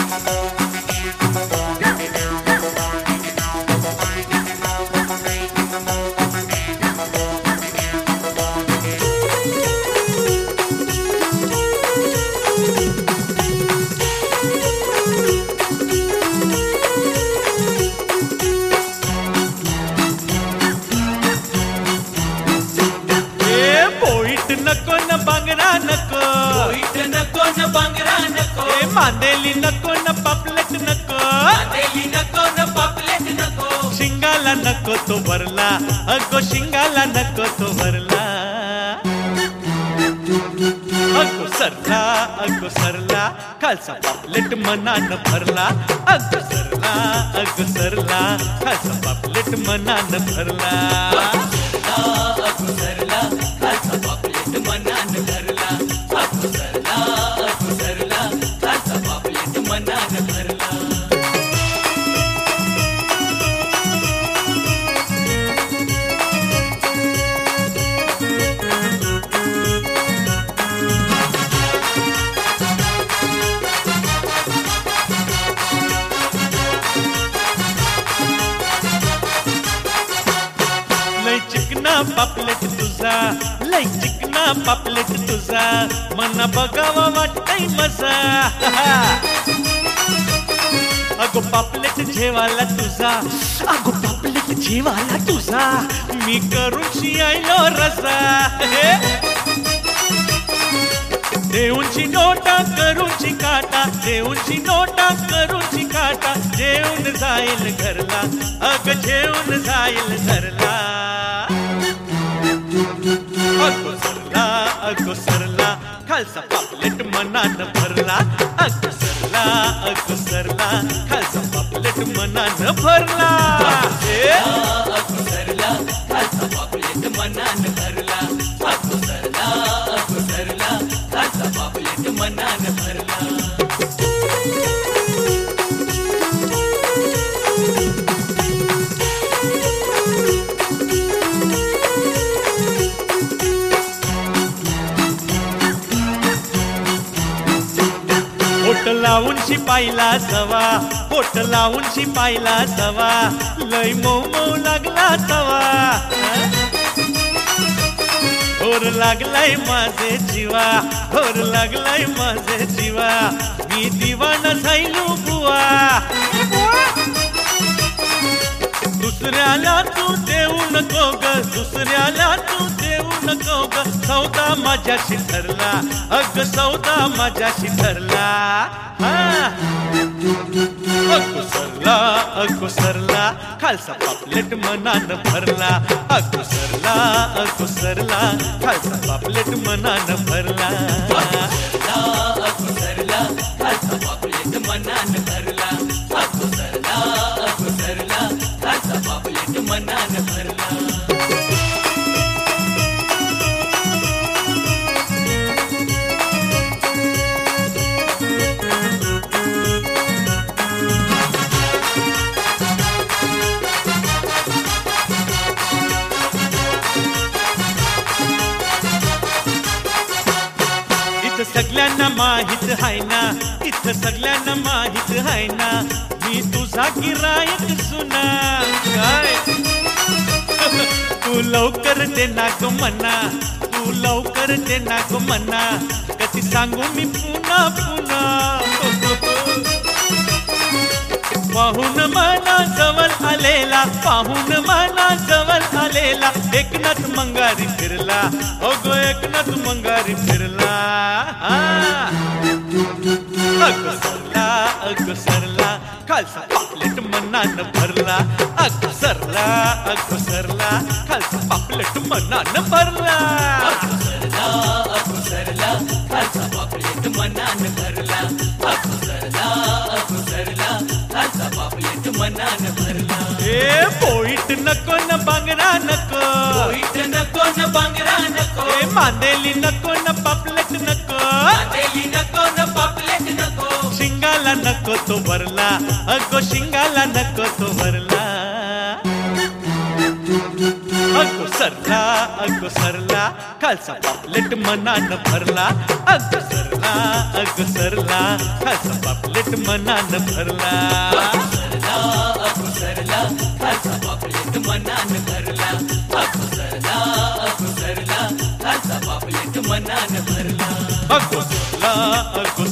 नको न बांगरा नको, नको न बांगरा नको, मांदेली नको न पापलेट नको, मांदेली नको न पापलेट नको, शिंगाला नको तो भरला, अगो शिंगाला नको तो भरला. अगो सरला खालचा पापलेट मनान भरला. अगो सरला खालचा पापलेट मनान भरला. सरला खालचा पापलेट मनान भरला. सरला खालचा पापलेट मनान भरला. पापलेट तुझा लय चिकना पापलेट तुझा मना बघावा वाटतंय मजा. अगो पापलेट जेवाला तुझा, अगो पापलेट जेवाला तुझा मी करून शियायलो रसा. देऊनची नोटा करूनची काटा, देऊनची नोटा करूनची काटा, जेवून जाईल घरला, अग जेवून जाईल घरला. अगो सरला खालचा पापलेट मनान भरला. अगो सरला खालचा पापलेट मनान भरला. अगो सरला खालचा पापलेट मनान भरला. अगो सरला खालचा पापलेट मनान भरला. पोट लावून शिपायला सवा, पोट लावून शिपायला सवा, लय मऊ लागला तवा. होर लागलाय माझे जीवा, होर लागलाय माझे जीवा, मी दिवाना झायलो बुवा. दुसऱ्याला तू देऊ नको ग, दुसऱ्याला तू देऊ नको ग, सौदा माझ्याशी ठरला, अग सौदा माझ्याशी ठरला. अगो सरला खालचा पापलेट मनान भरला. अगो सरला खालचा पापलेट मनान भरला. अगो सरला खालचा पापलेट मनान भरला. अगो सरला खालचा पापलेट मनान भरला. सगळ्यांना माहित हाय ना, इथं सगळ्यांना माहित हाय ना, मी तुझा गिरायक सुना. काय तू लवकर दे ना ग मना, तू लवकर दे ना ग मना, कधी सांगू मी पुन्हा पुन्हा. पाहून मना जवळ आलेला, पाहून मना जवळ आलेला, एकनाथ मंगारी फिरला, अगो एकनाथ मंगारी फिरला. अगो सरला खालचा पापलेट मनान भरला. अगो सरला खालचा पापलेट मनान भरला. अगो सरला खालचा पापलेट मनान भरला. अगो सरला खालचा पापलेट मनान भरला. पोईट नको न बांगरा नको, पोईट नको न बांगरा नको, मांदेली नको न पापलेट नको, मांदेली नको न पापलेट नको, शिंगाला नको तो भरला, अगो शिंगाला नको तो भरला. अगो सरला खालचा पापलेट मनान भरला. अगो सरला अग सरला खालचा पापलेट मनान भरला सरला खालचा पापलेट मनान भरला सरला खालचा पापलेट मनान भरला अगो सरला अगो